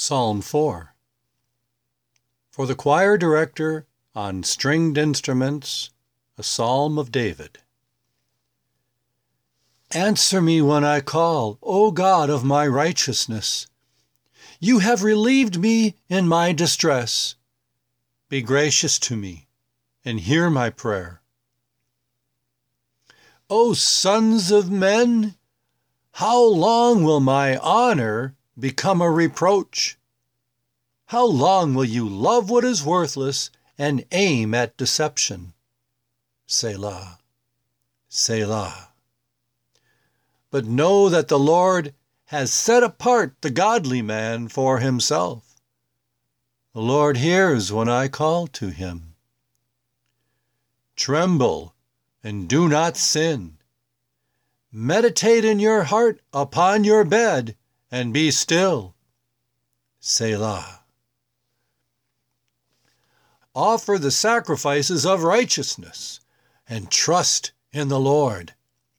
Psalm 4. For the choir director on stringed instruments, a psalm of David. Answer me when I call, O God of my righteousness. You have relieved me in my distress. Be gracious to me and hear my prayer. O sons of men, how long will my honor become a reproach? How long will you love what is worthless and aim at deception? Selah, Selah. But know that the Lord has set apart the godly man for himself. The Lord hears when I call to him. Tremble and do not sin. Meditate in your heart upon your bed and be still. Selah. Offer the sacrifices of righteousness and trust in the Lord.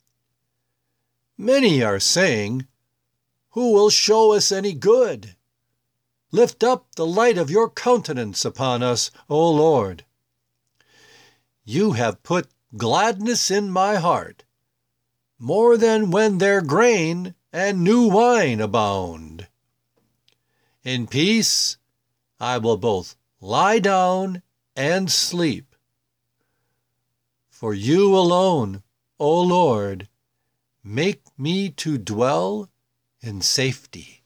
Many are saying, who will show us any good? Lift up the light of your countenance upon us, O Lord. You have put gladness in my heart, more than when their grain and new wine abound. In peace I will both lie down and sleep. For you alone, O Lord, make me to dwell in safety.